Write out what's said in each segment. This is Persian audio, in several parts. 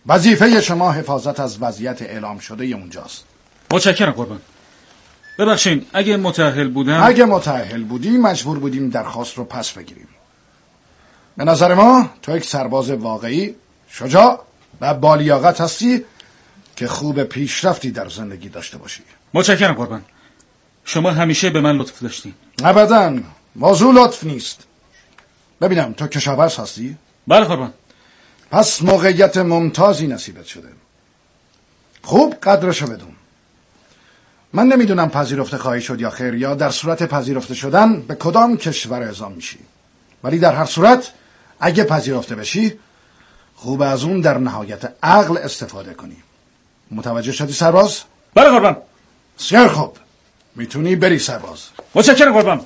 وظیفه شما حفاظت از وضعیت اعلام شده اونجاست. متشکرم قربان. ببخشید اگه متأهل بودی مجبور بودیم درخواست رو پس بگیریم. به نظر ما تو یک سرباز واقعی، شجاع و بالیاقت هستی که خوب پیشرفتی در زندگی داشته باشی. متشکرم قربان. شما همیشه به من لطف داشتین. ابداً، موضوع لطف نیست. ببینم تو کشاورز هستی؟ بله قربان. پس موقعیت ممتازی نصیبت شده. خوب قدرشو بدون. من نمیدونم پذیرفته خواهی شد یا خیر، یا در صورت پذیرفته شدن به کدام کشور اعزام میشی، ولی در هر صورت اگه پذیرفته بشی خوب از اون در نهایت عقل استفاده کنی. متوجه شدی سرباز؟ بله قربان. بسیار خوب، میتونی بری سرباز. متشکرم قربان.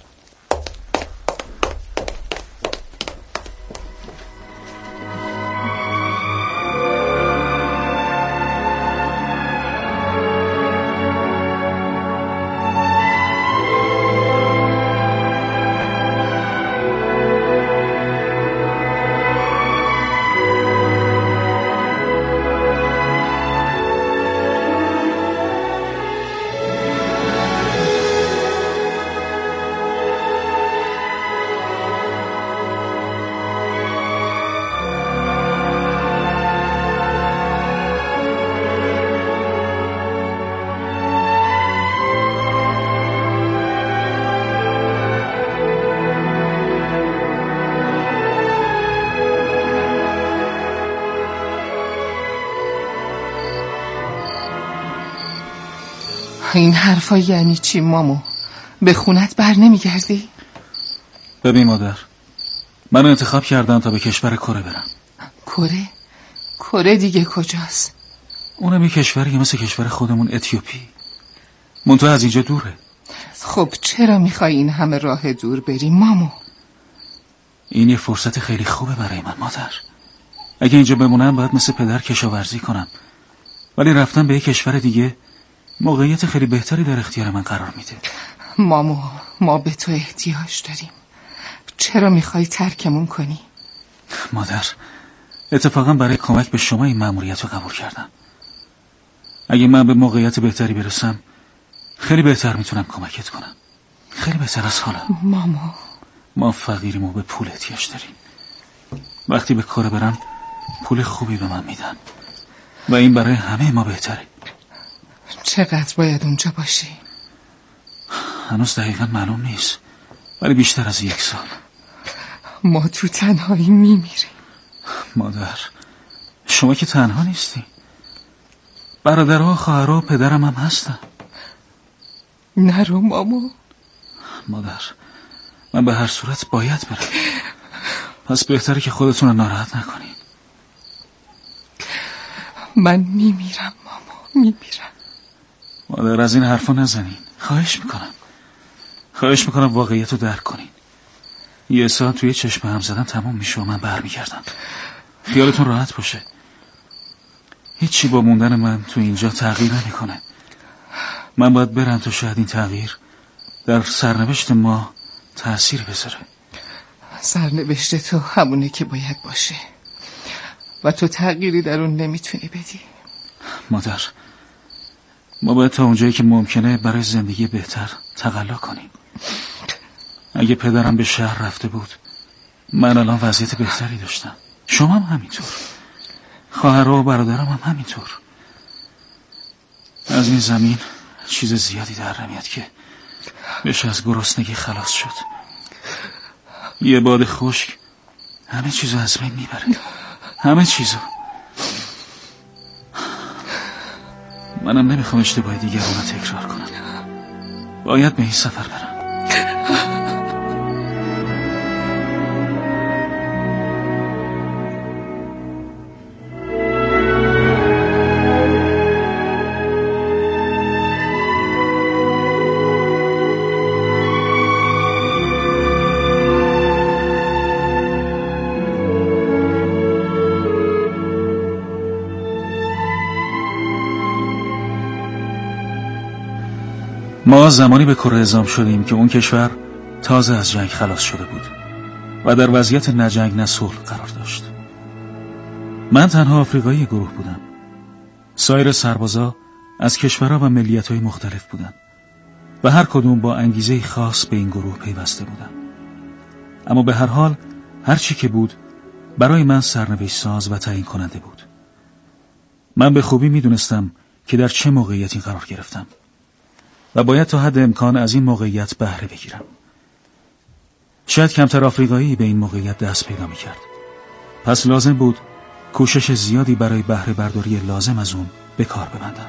این حرفا یعنی چی مامو؟ به خونت بر نمیگردی؟ ببین مادر، من انتخاب کردم تا به کشور کره برم. کره؟ کره دیگه کجاست؟ اونم یه کشوری مثل کشور خودمون، اتیوپی. منتها از اینجا دوره. خب چرا میخوای این همه راه دور بری مامو؟ این یه فرصت خیلی خوبه برای من مادر. اگه اینجا بمونم باید مثل پدر کشاورزی کنم، ولی رفتن به یه کشور دیگه موقعیت خیلی بهتری در اختیار من قرار میده. مامو، ما به تو احتیاج داریم. چرا میخوای ترکمون کنی؟ مادر، اتفاقا برای کمک به شما این مأموریت رو قبول کردم. اگه من به موقعیت بهتری برسم خیلی بهتر میتونم کمکت کنم، خیلی بهتر از حالا. مامو، ما فقیریم و به پول احتیاج داریم. وقتی به کار برم پول خوبی به من میدن و این برای همه ما بهتره. چقدر باید اونجا باشی؟ هنوز دقیقا معلوم نیست، ولی بیشتر از 1 سال. ما تو تنهایی میمیریم. مادر، شما که تنها نیستی، برادرها و خواهرها و پدرم هم هستن. نرو مامو. مادر، من به هر صورت باید برم، پس بهتره که خودتون رو ناراحت نکنین. من میمیرم ماما، میمیرم. مادر، از این حرفا نزنین، خواهش میکنم واقعیت رو درک کنین. 1 ساعت توی چشم هم زدن تمام میشه و من برمیگردم. خیالتون راحت باشه، هیچی با موندن من تو اینجا تغییر نمیکنه. من باید برم تا شاید این تغییر در سرنوشت ما تأثیر بذاره. سرنوشت تو همونه که باید باشه و تو تغییری در اون نمیتونی بدی. مادر، ما باید تا اونجایی که ممکنه برای زندگی بهتر تقلا کنیم. اگه پدرم به شهر رفته بود من الان وضعیت بهتری داشتم، شما هم همینطور، خواهرها و برادرم هم همینطور. از این زمین چیز زیادی در نمیاد که بشه از گرسنگی خلاص شد. یه باد خشک همه چیزو از بین میبره، همه چیزو. منم نمیخوام اشتباه دیگران رو تکرار کنم. باید به این سفر برم. ما زمانی به کره اعزام شدیم که اون کشور تازه از جنگ خلاص شده بود و در وضعیت نه جنگ نه صلح قرار داشت. من تنها آفریقایی گروه بودم. سایر سربازا از کشورها و ملیت‌های مختلف بودند و هر کدوم با انگیزه خاص به این گروه پیوسته بودند. اما به هر حال هر چی که بود برای من سرنوشت ساز و تعیین کننده بود. من به خوبی میدونستم که در چه موقعیتی قرار گرفتم و باید تا حد امکان از این موقعیت بهره بگیرم. شاید کمتر آفریقایی به این موقعیت دست پیدا می‌کرد. پس لازم بود کوشش زیادی برای بهره برداری لازم از اون به کار ببندم.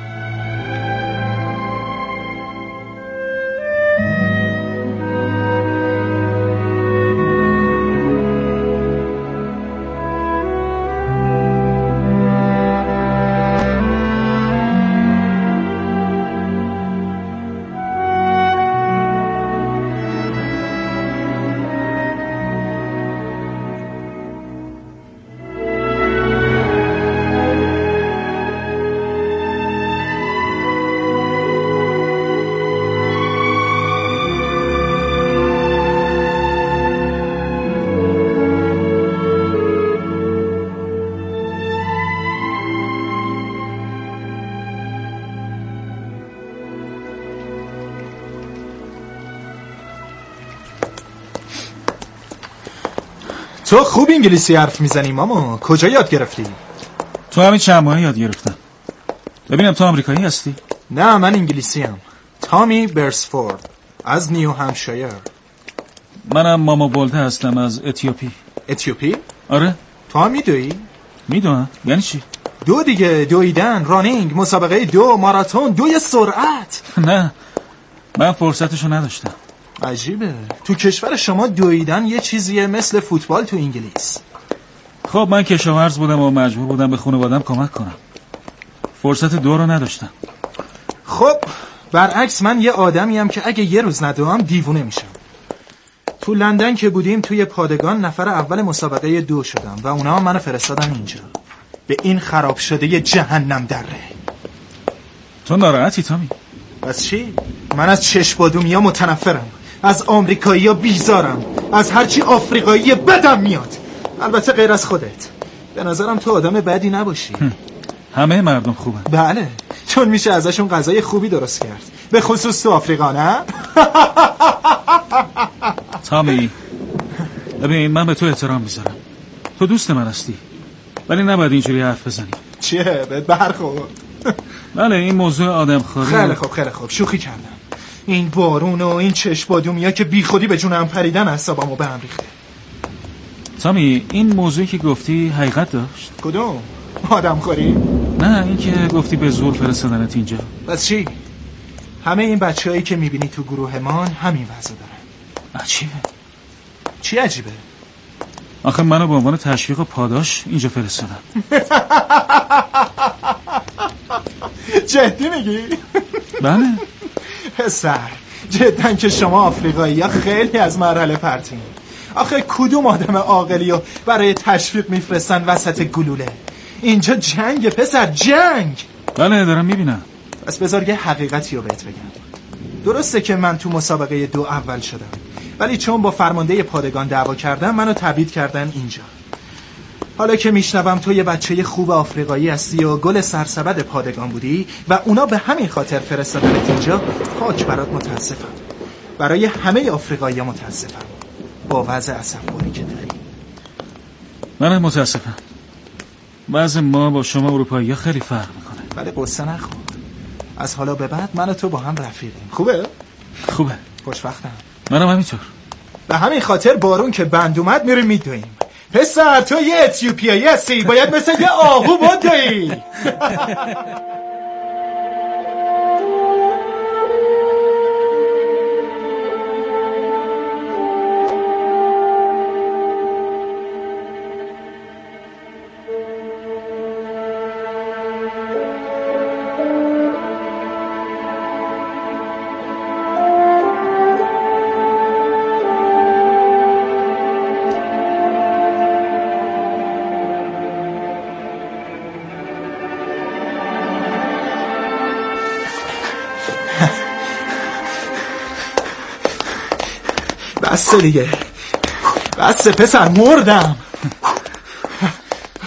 تو خوب انگلیسی حرف میزنی ماما. کجا یاد گرفتی؟ تو همین چند ماه یاد گرفتم. ببینم تو آمریکایی هستی؟ نه من انگلیسی ام. تامی برسفورد از نیو همشایر. منم ماما ولده هستم از اتیوپی. اتیوپی؟ آره. تو هم میدوی؟ میدونم. یعنی چی؟ دو دیگه، دویدن، رانینگ، مسابقه دو، ماراتون، دوی سرعت. نه من فرصتشو نداشتم. عجیبه. تو کشور شما دویدن یه چیزیه مثل فوتبال تو انگلیس. خب من کشاورز بودم و مجبور بودم به خانواده‌ام کمک کنم. فرصت دو رو نداشتم. خب برعکس من یه آدمیم که اگه یه روز ندوام دیوونه میشم. تو لندن که بودیم توی پادگان نفر اول مسابقه دو شدم و اونا منو فرستادن اینجا به این خراب شده یه جهنم دره. تو ناراحتی تامی؟ بس چی؟ من از چشم‌بادومیا متنفرم، از آمریکایی‌ها بیزارم، از هرچی آفریقایی بدم میاد. البته غیر از خودت. به نظرم تو آدم بدی نباشی. همه مردم خوبن. بله چون میشه ازشون غذای خوبی درست کرد، به خصوص تو آفریقا. نه؟ تامی ببین من به تو احترام میذارم، تو دوست من هستی، ولی نباید اینجوری حرف بزنی. چیه؟ بهت برخورد؟ بله این موضوع آدم خاری. خیلی خوب شوخی کردم. این بارون و این چشم‌بادومیا که بی خودی به جونم پریدن اعصابمو به هم ریخته. تامی این موضوعی که گفتی حقیقت داشت؟ کدوم؟ آدم خوری؟ نه این که گفتی به زور فرستادنت اینجا. بس چی؟ همه این بچه‌هایی که میبینی تو گروهمان همین وضع دارن. عجیبه. چی عجیبه؟ آخه منو به عنوان تشویق و پاداش اینجا فرستادن. جدی میگی؟ بله. پسر جدن که شما آفریقایی ها خیلی از مرحله پرتین. آخه کدوم آدم عاقلیو برای تشویق میفرستن وسط گلوله؟ اینجا جنگ پسر، جنگ. بله دارم میبینم. بس بذار یه حقیقتی رو بهت بگم. درسته که من تو مسابقه دو اول شدم، ولی چون با فرمانده پادگان دعوا کردم منو تبعید کردن اینجا. حالا که میشنوم تو یه بچه خوب آفریقایی هستی و گل سرسبد پادگان بودی و اونا به همین خاطر فرستادنت اینجا، پاک برات متاسفم. برای همه آفریقایی‌ها متاسفم با وضع اسفباری که داری. منم متاسفم. وضع ما با شما اروپایی‌ها خیلی فرق میکنه. ولی قصه نخور. از حالا به بعد من و تو با هم رفیقیم. خوبه؟ خوبه. خوشبختم. منم همینطور. به همین خاطر بارون که بند اومد میریم میدویم. پسر تو یه اتیوپیایی هستی، باید مثل یه آهو بدوی. بسه دیگه، بسه پسر، مردم.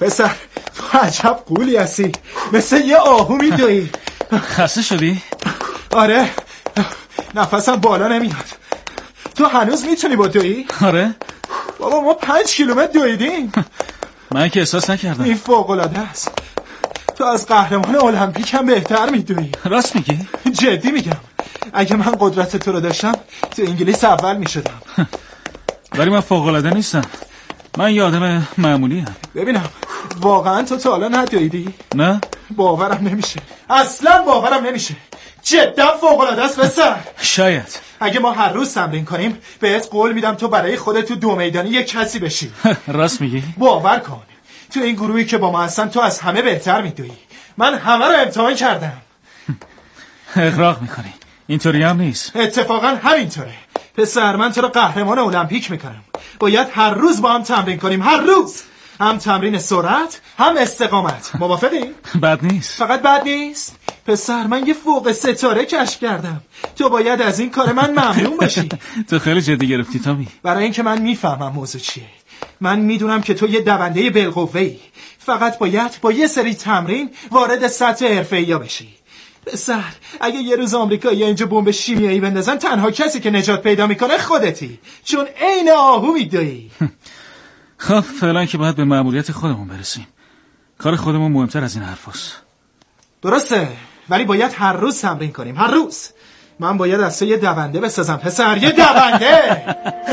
پسر تو عجب قولی هستی، مثل یه آهو میدوی. خسته شدی؟ آره، نفسم بالا نمیاد. تو هنوز میتونی با دوی؟ آره. بابا ما 5 کیلومتر دویدیم. من که احساس نکردم. این فوق‌العاده است. تو از قهرمان المپیک هم بهتر میدوی. راست میگی؟ جدی میگم. اگه من قدرت تو رو داشتم تو انگلیس اول میشدم. ولی من فوق‌العاده نیستم. من یه آدم معمولی ام. ببینم واقعا تو تا حالا ندویدی؟ نه؟ باورم نمیشه. اصلا باورم نمیشه. جدا فوق‌العاده است پسر. شاید. اگه ما هر روز تمرین کنیم بهت قول میدم تو برای خودت تو 2 میدانی یک کسی بشی. راست میگی؟ باور کن تو این گروهی که با ما هستن تو از همه بهتر میدوی. من همه رو امتحان کردم. اغراق میکنی. اینطوری هم نیست. اتفاقا همینطوره. پسر من تو رو قهرمان المپیک میکنم. باید هر روز با هم تمرین کنیم. هر روز. هم تمرین سرعت هم استقامت. موافقی؟ بد نیست. فقط بد نیست. پسر من یه فوق ستاره کشف کردم. تو باید از این کار من ممنون باشی. تو خیلی جدی گرفتی تامی. برای اینکه من میفهمم موضوع چیه. من میدونم که تو یه دونده بالقوه‌ای. فقط باید با یه سری تمرین وارد سطح حرفه‌ای بشی. پسر اگه یه روز آمریکایی‌ها اینجا بمب شیمیایی بندازن تنها کسی که نجات پیدا میکنه خودتی، چون عین آهو میدوی. خب فعلا که باید به مأموریت خودمون برسیم. کار خودمون مهمتر از این حرفاست. درسته، ولی باید هر روز تمرین کنیم. هر روز. من باید از تو یه دونده بسازم پسر. یه دونده.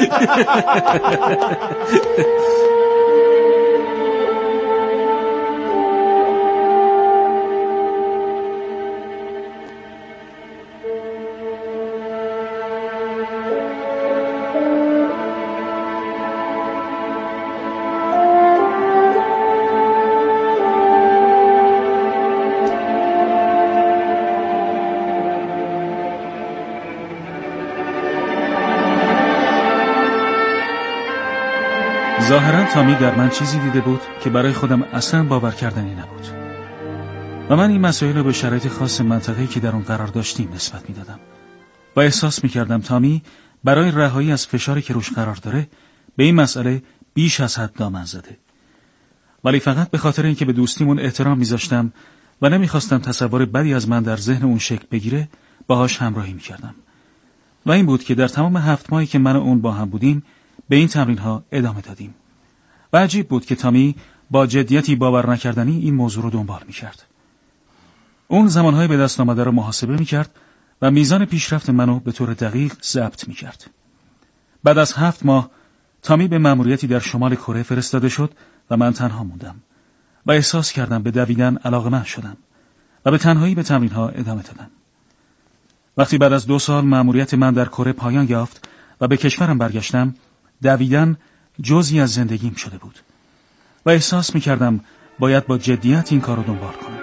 ظاهرا تامی در من چیزی دیده بود که برای خودم اصلا باور کردنی نبود و من این مسائل رو به شرایط خاص منطقه‌ای که در اون قرار داشتیم نسبت میدادم و احساس میکردم تامی برای رهایی از فشاری که روش قرار داره به این مسئله بیش از حد دامن زده، ولی فقط به خاطر اینکه به دوستیمون احترام میذاشتم و نمیخواستم تصور بدی از من در ذهن اون شکل بگیره باهاش همراهی میکردم و این بود که در تمام 7 ماهی که من و اون با هم بودیم به این تمرین ها ادامه دادیم و عجیب بود که تامی با جدیتی باور نکردنی این موضوع رو دنبال میکرد. اون زمانهای به دست آمده رو محاسبه میکرد و میزان پیشرفت منو به طور دقیق ضبط میکرد. بعد از 7 ماه تامی به مأموریتی در شمال کره فرستاده شد و من تنها موندم و احساس کردم به دویدن علاقه‌مند شدم و به تنهایی به تمرین ها ادامه دادم. وقتی بعد از 2 سال مأموریت من در کره پایان یافت و به کشورم برگشتم، دویدن جزئی از زندگیم شده بود و احساس می‌کردم باید با جدیت این کار رو دنبال کنم.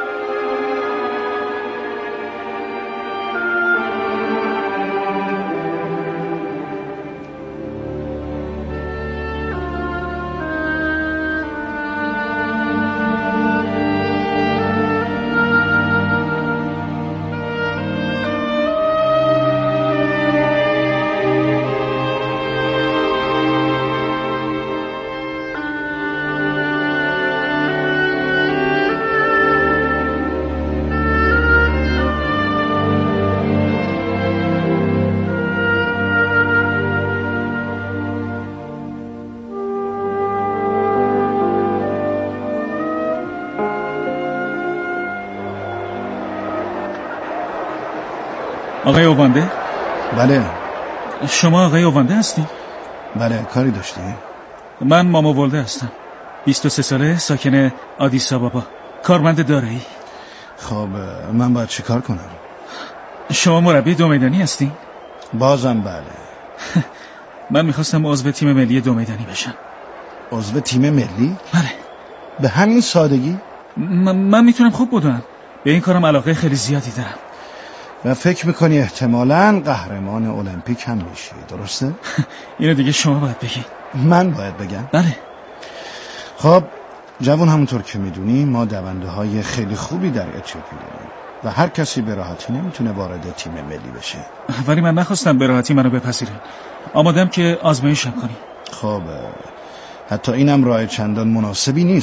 آقای اووانده؟ بله. شما آقای اووانده هستی؟ بله، کاری داشتی؟ من ماما ولده هستم. 23 ساله، ساکن آدیس آبابا، کارمند دارایی. خب من باید چی کار کنم؟ شما مربی 2 میدانی هستی؟ بازم بله. من میخواستم عضو تیم ملی 2 میدانی بشم. عضو تیم ملی؟ بله. به همین سادگی؟ من میتونم خوب بدونم. به این کارم علاقه خیلی زیادی دارم. و فکر میکنی احتمالاً قهرمان المپیک هم میشی، درسته؟ اینو دیگه شما باید بگی. من باید بگم؟ بله. خب جوان، همونطور که میدونی ما دونده های خیلی خوبی در اتیوپی داریم و هر کسی به راحتی نمیتونه وارد تیم ملی بشه. ولی من نخواستم به راحتی منو بپذیرین. آمادم که آزمایشم کنی. خب حتی اینم راه چندان مناسبی نیست.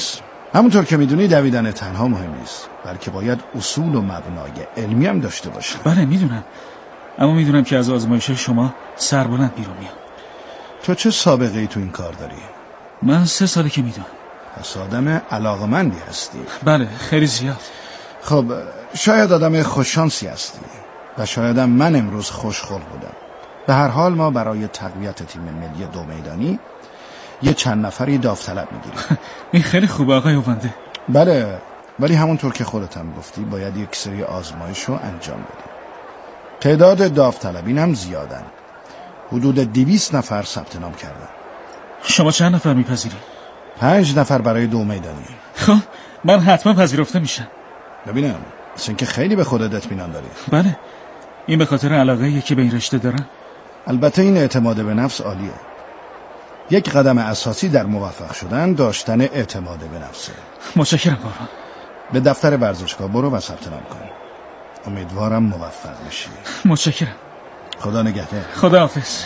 همونطور که میدونی دویدن تنها مهم نیست، بلکه باید اصول و مبنای علمی هم داشته باشه. بله میدونم، اما میدونم که از آزمایش شما سربلند بیرون میام. تو چه سابقه ای تو این کار داری؟ من 3 ساله که میدونم. پس آدم علاقمندی هستی. بله خیلی زیاد. خب شاید آدم خوششانسی هستی و شایدم من امروز خوشخلق بودم. به هر حال ما برای تقویت تیم ملی 2 میدانی یه چند نفری داوطلب میگیریم. این خیلی خوبه آقای اوونده. بله، ولی همونطور که خودت هم گفتی باید یک سری آزمایش رو انجام بدیم. تعداد داوطلبین هم زیادن. حدود 200 نفر ثبت نام کردن. شما چند نفر میپذیری؟ 5 نفر برای 2 میدانی. خب من حتما پذیرفته میشم. ببینم مثل که خیلی به خودت اطمینان داری. بله، این به خاطر علاقه‌ایه که به این رشته دارم. البته این اعتماد به نفس عالیه. یک قدم اساسی در موفق شدن داشتن اعتماد به نفسه. متشکرم باران. به دفتر ورزشگاه برو و ثبت نام کن. امیدوارم موفق بشی. متشکرم. خدا نگهدار. خداحافظ.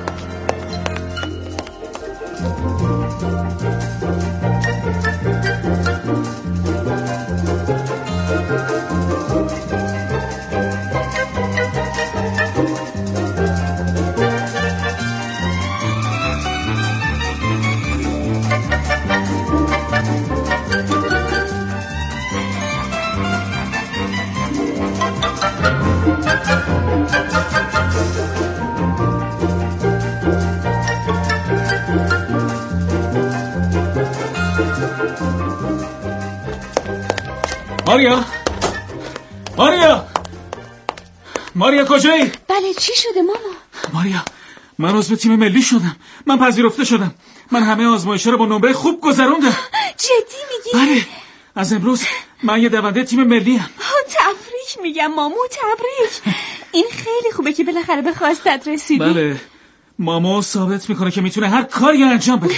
ماریا کجایی؟ بله چی شده ماما؟ ماریا، من عضو تیم ملی شدم. من پذیرفته شدم. من همه آزمایش‌ها رو با نمره خوب گذروندم. جدی میگی؟ بله، از امروز من یه دونده تیم ملی ام. تبریک میگم مامو، تبریک. این خیلی خوبه که بالاخره به خواستت رسیدی. بله، ماما ثابت میکنه که میتونه هر کاری انجام بده.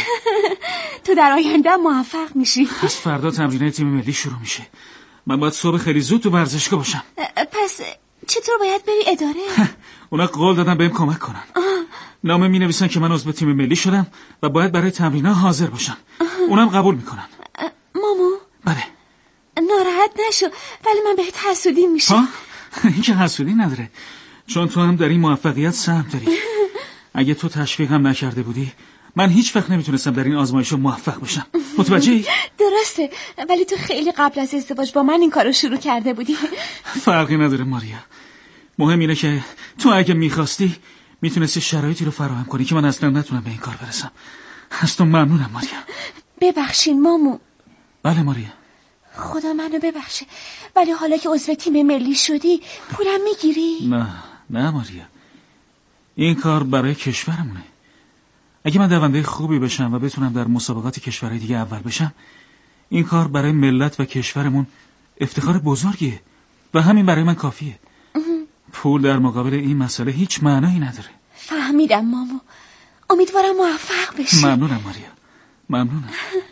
تو در آینده موفق میشی. از فردا تمرینای تیم ملی شروع میشه. من باید صبح خیلی زود تو ورزشگاه باشم. پس چطور باید بری اداره؟ اونا قول دادن بهم کمک کنن. نامه می نویسن که من عضو تیم ملی شدم و باید برای تمرین‌ها حاضر باشم. اونم قبول میکنن. مامو؟ بله. ناراحت نشو، ولی من بهت حسودی میشم. این که حسودی نداره، چون تو هم در این موفقیت سهم داری. اگه تو تشویقم نکرده بودی من هیچ وقت نمیتونستم در این آزمایش موفق بشم. متوجهی؟ درسته، ولی تو خیلی قبل از ازدواج با من این کارو شروع کرده بودی. فرقی نداره ماریا. مهم اینه که تو اگه میخواستی میتونستی شرایطی رو فراهم کنی که من اصلا نتونم به این کار برسم. از تو ممنونم ماریا. ببخشین مامو. بله ماریا. خدا منو ببخشه، ولی حالا که عضو تیم ملی شدی پولم میگیری؟ نه ماریا، این کار برای کشورمونه. اگه من دونده خوبی بشم و بتونم در مسابقات کشورهای دیگه اول بشم، این کار برای ملت و کشورمون افتخار بزرگیه و همین برای من کافیه. پول در مقابل این مسئله هیچ معنایی نداره. فهمیدم مامو، امیدوارم موفق بشی. ممنونم ماریا، ممنونم.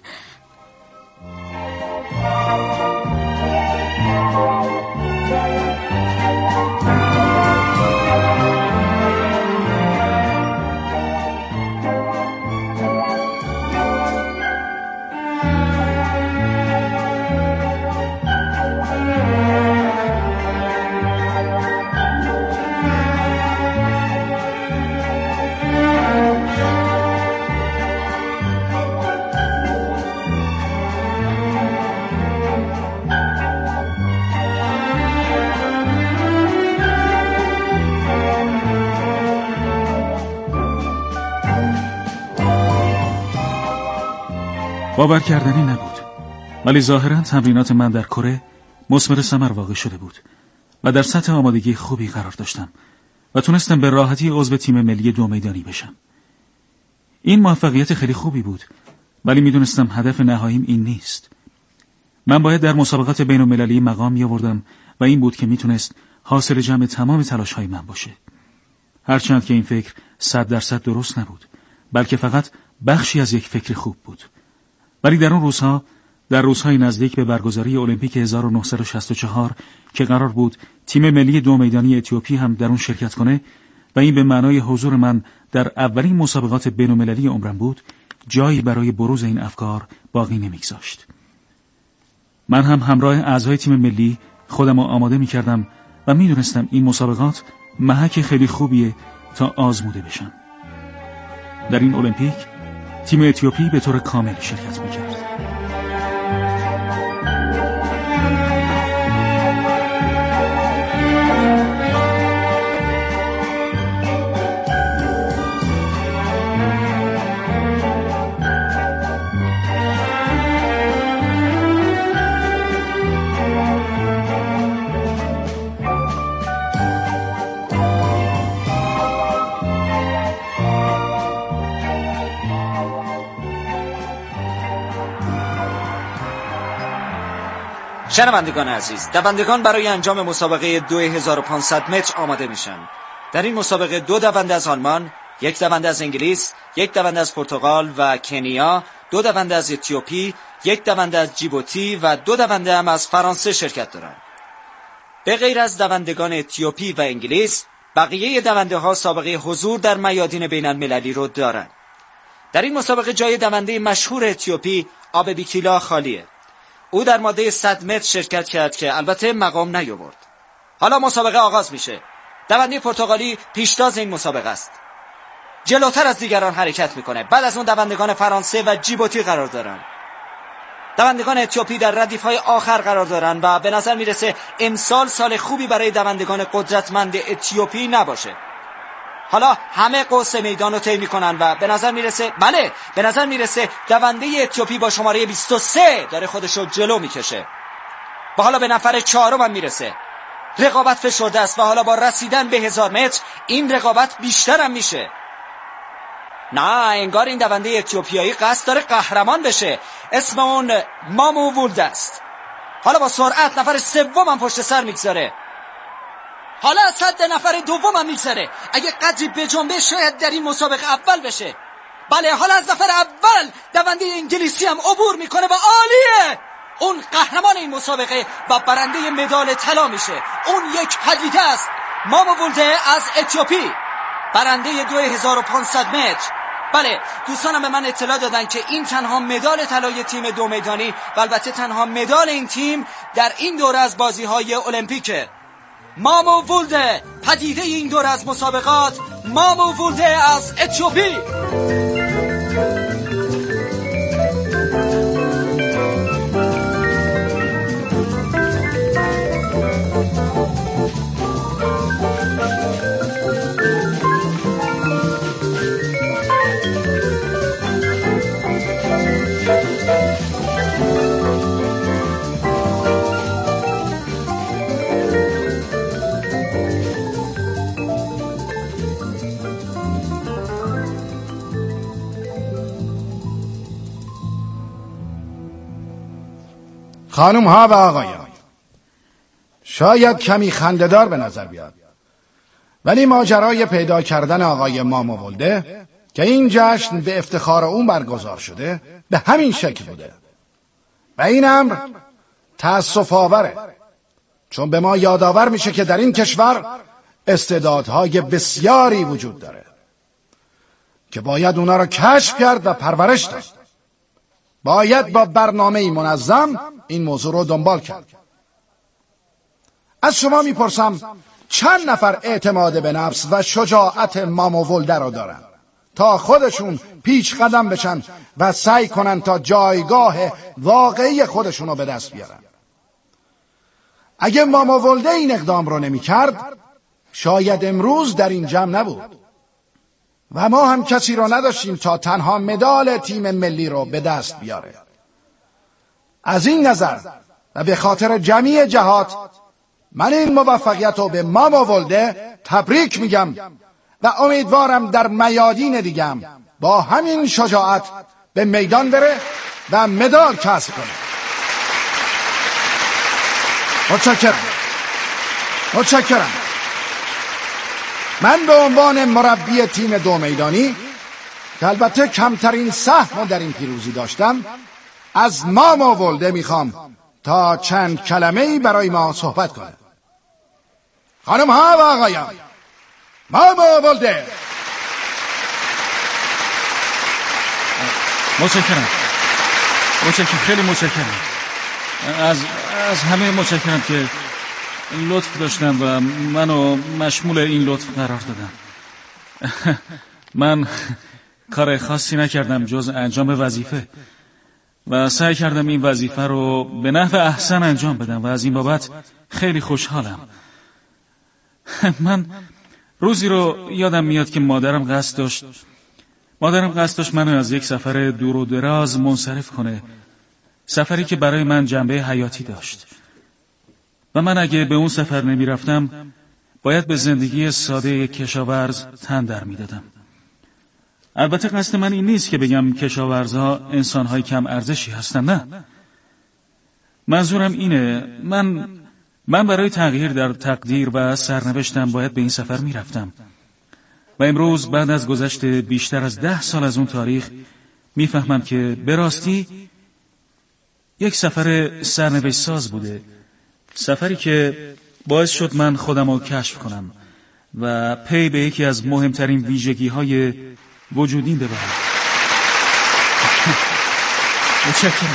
باور کردنی نبود، ولی ظاهراً تمرینات من در کره مثمر ثمر واقع شده بود و در سطح آمادگی خوبی قرار داشتم و تونستم به راحتی عضو تیم ملی 2 میدانی بشم. این موفقیت خیلی خوبی بود، ولی میدونستم هدف نهاییم این نیست. من باید در مسابقات بین المللی مقام می‌آوردم و این بود که میتونست حاصل جمع تمام تلاش‌های من باشه. هرچند که این فکر 100% درست نبود، بلکه فقط بخشی از یک فکر خوب بود. ولی در اون روزها، در روزهای نزدیک به برگزاری المپیک 1964 که قرار بود تیم ملی 2 میدانی اتیوپی هم در اون شرکت کنه و این به معنای حضور من در اولین مسابقات بین‌المللی عمرم بود، جایی برای بروز این افکار باقی نمیگذاشت. من هم همراه اعضای تیم ملی خودم رو آماده می کردم و می دونستم این مسابقات محک خیلی خوبیه تا آزموده بشن. در این المپیک تیم اتیوپی به طور کامل شرکت می کرد. شنوندگان عزیز، دوندگان برای انجام مسابقه 2500 متر آماده میشن. در این مسابقه 2 دونده از آلمان، 1 دونده از انگلیس، 1 دونده از پرتغال و کنیا، 2 دونده از اتیوپی، 1 دونده از جیبوتی و 2 دونده هم از فرانسه شرکت دارند. به غیر از دوندگان اتیوپی و انگلیس، بقیه دونده ها سابقه حضور در میادین بین المللی رو دارند. در این مسابقه جای دونده مشهور اتیوپی آببیکیلا خالیه. او در ماده 100 متر شرکت کرد که البته مقام نیاورد. حالا مسابقه آغاز میشه. دونده پرتغالی پیشتاز این مسابقه است. جلوتر از دیگران حرکت میکنه. بعد از اون دوندگان فرانسه و جیبوتی قرار دارن. دوندگان اتیوپی در ردیف‌های آخر قرار دارن و به نظر میرسه امسال سال خوبی برای دوندگان قدرتمند اتیوپی نباشه. حالا همه قوس میدان رو طی میکنن و به نظر میرسه دونده اتیوپی با شماره 23 داره خودش رو جلو میکشه و حالا به نفر 4 هم میرسه. رقابت فشرده است و حالا با رسیدن به 1000 متر این رقابت بیشتر هم میشه. نه، انگار این دونده اتیوپیایی قصد داره قهرمان بشه. اسم اون مامو وولده است. حالا با سرعت نفر 3 هم پشت سر میگذاره. حالا از حد نفر 2 هم میگذره. اگه قدری بجنبه شاید در این مسابقه اول بشه. بله، حالا از نفر اول دونده انگلیسی هم عبور میکنه و عالیه. اون قهرمان این مسابقه و برنده مدال طلا میشه. اون یک پدیده است. مامو وولده از اتیوپی، برنده 2500 متر. بله، دوستانم به من اطلاع دادن که این تنها مدال طلای تیم 2 میدانی و البته تنها مدال این تیم در این دوره از بازی‌های المپیکه. مامو وولده، پدیده این دوره از مسابقات، مامو وولده از اتیوپی. خانم ها و آقایان، شاید کمی خنده‌دار به نظر بیاد، ولی ماجرای پیدا کردن آقای مامو وولده که این جشن به افتخار اون برگزار شده به همین شکل بوده و این امر تأسف آوره، چون به ما یادآور میشه که در این کشور استعدادهای بسیاری وجود داره که باید اونا رو کشف کرد و پرورش داد. باید با برنامه‌ای منظم این موضوع رو دنبال کرد. از شما میپرسم چند نفر اعتماد به نفس و شجاعت مامو وولده رو دارن تا خودشون پیش قدم بشن و سعی کنن تا جایگاه واقعی خودشون رو به دست بیارن؟ اگه مامو وولده این اقدام رو نمی کرد شاید امروز در این جمع نبود و ما هم کسی رو نداشتیم تا تنها مدال تیم ملی رو به دست بیاره. از این نظر و به خاطر جمعی جهات من این موفقیت رو به مامو وولده تبریک میگم و امیدوارم در میادین دیگم با همین شجاعت به میدان بره و مدال کسب کنه. متشکرم. من به عنوان مربی تیم 2 میدانی که البته کمترین سهم در این پیروزی داشتم، از مامو وولده میخوام تا چند کلمه‌ای برای ما صحبت کنه. خانم ها و آقایان، مامو وولده. متشکرم، خیلی متشکرم. از همه متشکرم که لطف داشتن و منو مشمول این لطف قرار دادن. من کار خاصی نکردم جز انجام وظیفه و سعی کردم این وظیفه رو به نحو احسن انجام بدم و از این بابت خیلی خوشحالم. من روزی رو یادم میاد که مادرم قصد داشت منو از یک سفر دور و دراز منصرف کنه، سفری که برای من جنبه حیاتی داشت و من اگه به اون سفر نمی رفتم باید به زندگی ساده کشاورز تن در می دادم. البته قصد من این نیست که بگم کشاورزها انسانهای کم ارزشی هستن، نه. منظورم اینه من برای تغییر در تقدیر و سرنوشتم باید به این سفر می رفتم و امروز بعد از گذشت بیشتر از 10 سال از اون تاریخ میفهمم که به راستی یک سفر سرنوشت ساز بوده، سفری که باعث شد من خودم رو کشف کنم و پی به یکی از مهمترین ویژگی‌های وجودیم ببرم. متشکرم.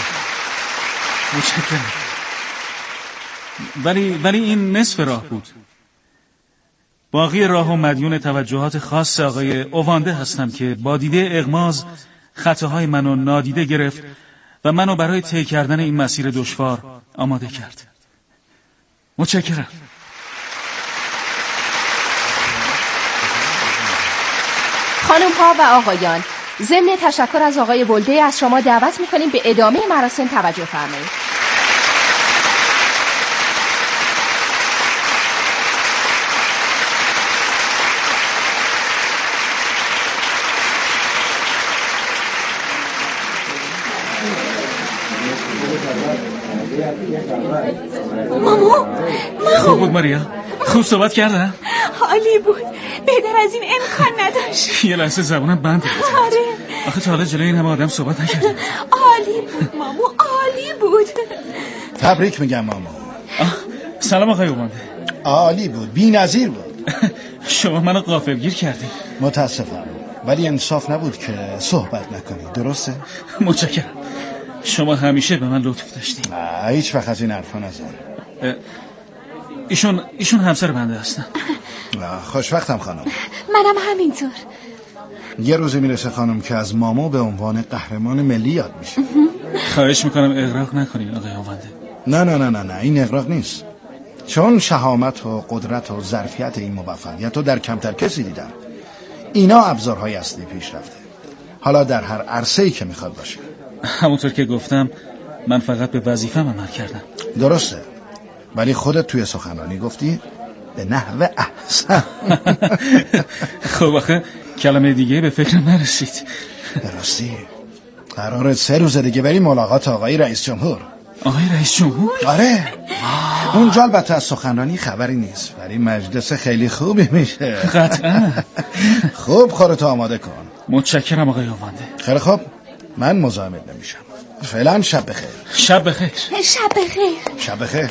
ولی این نصف راه بود. باقی راه و مدیون توجهات خاص آقای اوانده هستم که با دیده اغماض خطاهای منو نادیده گرفت و منو برای طی کردن این مسیر دشوار آماده کرد. متشکرم. خانم ها و آقایان، ضمن تشکر از آقای ولده از شما دعوت میکنیم به ادامه مراسم توجه فرمایید. مامو خوب بود ماریا؟ خوب صحبت کردن؟ عالی بود، بهتر از این امکان نداشت. یه لحظه زبونم بند بود. آره آخه تا حالا جلوی این همه آدم صحبت نکردم. عالی بود مامو، عالی بود. تبریک میگم مامو. سلام آقای اومانده. عالی بود، بی‌نظیر بود. شما منو غافلگیر کردی. متاسفم، ولی انصاف نبود که صحبت نکنی، درسته؟ متشکرم. شما همیشه به من لطف داشتین. هیچ وقت از این حرفا نزن. ایشون همسر بنده هستن. خوشوقتم خانم. منم همینطور. یه روزی میرسه خانم که از مامو به عنوان قهرمان ملی یاد میشه. خواهش میکنم اغراق نکنین آقای اوانده. نه این اغراق نیست، چون شهامت و قدرت و ظرفیت این موفقیت رو در کمتر کسی دیدم. اینا ابزارهای اصلی پیشرفته، حالا در هر عرصه‌ای که میخواد باشه. همونطور که گفتم من فقط به وظیفه‌م عمل کردم. درسته، ولی خودت توی سخنرانی گفتی به نحو احسن. خب آخه کلمه دیگه به فکر نرسید. درستی، قراره 3 روز دیگه بری ملاقات آقای رئیس جمهور. آقای رئیس جمهور؟ آره. اونجا البته از سخنرانی خبری نیست، ولی مجلس خیلی خوبی میشه. قطعا. خوب خودتو آماده کن. متشکرم آقای اوانده. خیلی خوب، من مزاحمت نمیشم. فعلا شب بخیر. شب بخیر. شب بخیر. شب بخیر.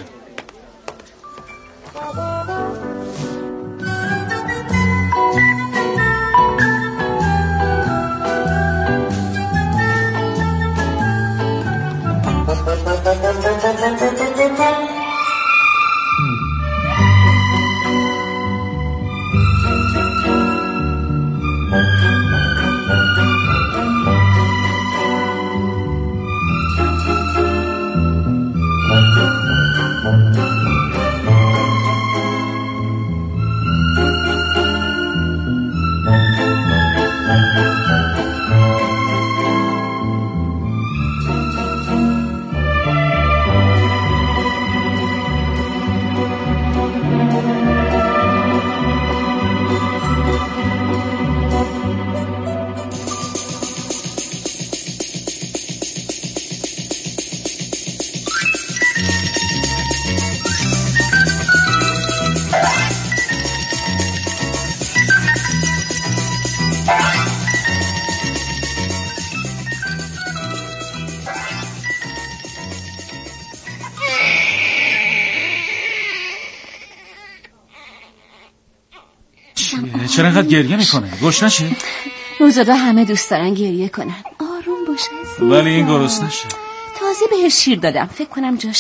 چرا اینقدر گریه میکنه؟ گشنشه؟ روزادا همه دوست دارن گریه کنن. آروم باشه. ولی این گرسنشه. تازه بهش شیر دادم، فکر کنم جاش